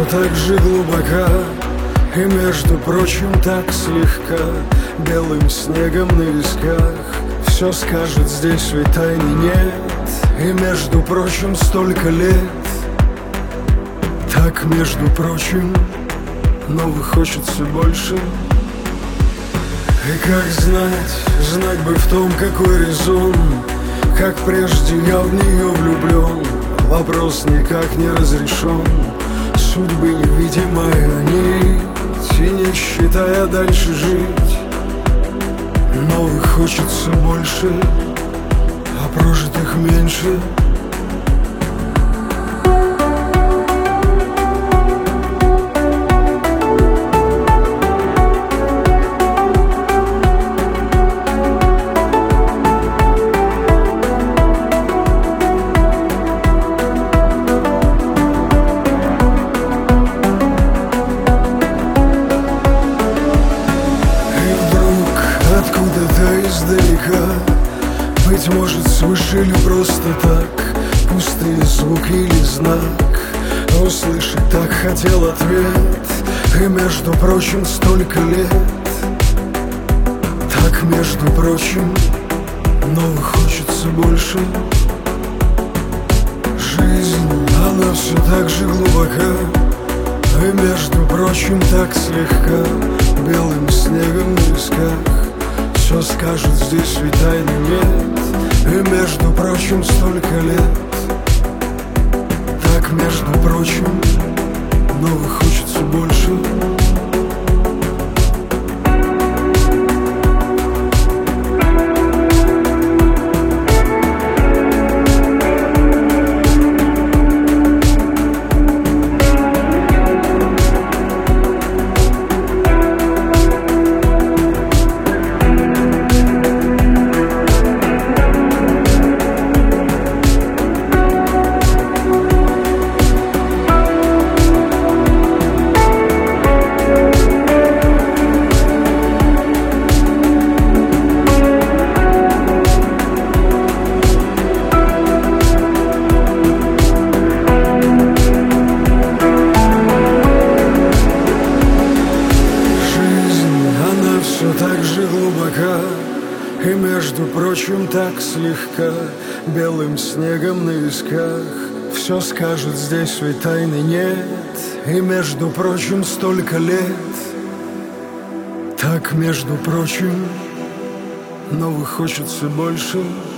все так же глубока, и, между прочим, так слегка белым снегом на висках. Все скажет, здесь ведь тайны нет, и, между прочим, столько лет. Так, между прочим, новых хочется больше. И как знать бы в том, какой резон, как прежде я в нее влюблен. Вопрос никак не разрешен, судьбы невидимая нить, и не считая дальше жить. Новых хочется больше, а прожитых меньше. Откуда-то издалека, быть может, свыше или просто так, пустые звуки или знак, услышать так хотел ответ. И, между прочим, столько лет. Так, между прочим, новых хочется больше. Жизнь, она все так же глубока, и, между прочим, так слегка белым снегом на висках. Все скажет, здесь ведь тайны нет, и, между прочим, столько лет. Так, между прочим, новых хочется больше. Все так же глубока, и, между прочим, так слегка белым снегом на висках. Все скажет, здесь ведь тайны нет, и, между прочим, столько лет. Так, между прочим, новых хочется больше.